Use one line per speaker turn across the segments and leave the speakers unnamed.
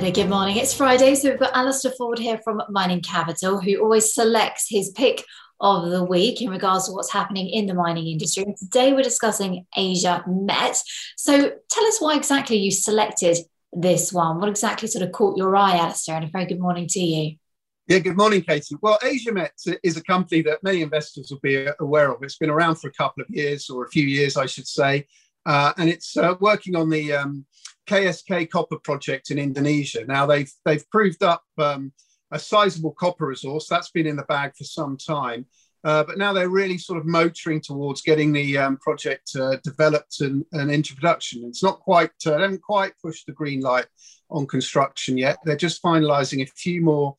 there, good morning. It's Friday, so we've got Alistair Ford here from Mining Capital, who always selects his pick of the week in regards to what's happening in the mining industry. And today we're discussing Asia Met. So tell us why exactly you selected this one. What exactly sort of caught your eye, Alistair? And a very good morning to you.
Yeah, good morning, Katie. Well, Asia Met is a company that many investors will be aware of. It's been around for a couple of years, or a few years, I should say. And it's working on the KSK copper project in Indonesia. Now, they've proved up a sizable copper resource. That's been in the bag for some time. But now they're really sort of motoring towards getting the project developed and into production. It's not quite, they haven't quite pushed the green light on construction yet. They're just finalising a few more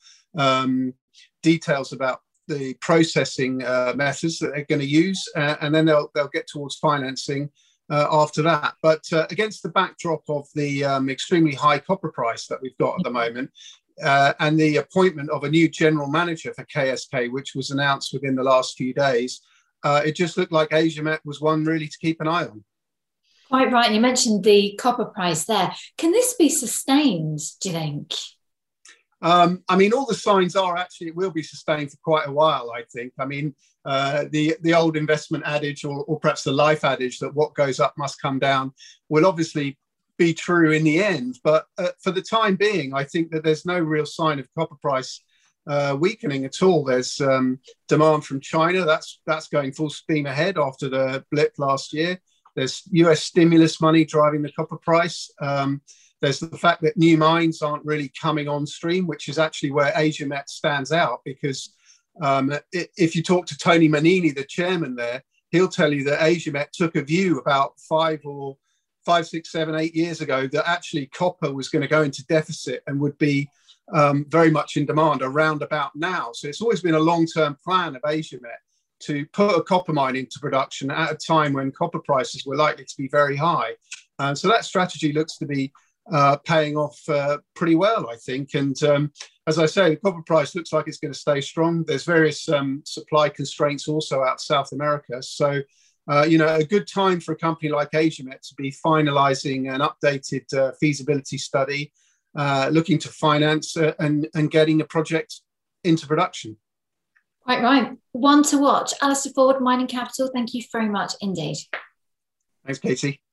details about the processing methods that they're going to use, and then they'll get towards financing after that. But against the backdrop of the extremely high copper price that we've got at the moment, and the appointment of a new general manager for KSK, which was announced within the last few days, it just looked like Asia Met was one really to keep an eye on.
Quite right. You mentioned the copper price there. Can this be sustained, do you think?
I mean, all the signs are actually it will be sustained for quite a while, I think. I mean, the old investment adage, or perhaps the life adage, that what goes up must come down, will obviously be true in the end. But for the time being, I think that there's no real sign of copper price weakening at all. There's demand from China. That's going full steam ahead after the blip last year. There's US stimulus money driving the copper price. There's the fact that new mines aren't really coming on stream, which is actually where Asia Met stands out, because if you talk to Tony Manini, the chairman there, he'll tell you that Asia Met took a view about 5, 6, 7, 8 years ago that actually copper was going to go into deficit and would be very much in demand around about now. So it's always been a long-term plan of Asia Met to put a copper mine into production at a time when copper prices were likely to be very high. So that strategy looks to be paying off pretty well, I think. And as I say, the copper price looks like it's going to stay strong. There's various supply constraints also out South America. So, a good time for a company like Asia Met to be finalising an updated feasibility study, looking to finance and getting a project into production.
Quite right. One to watch. Alistair Ford, Mining Capital, thank you very much indeed.
Thanks, Katie.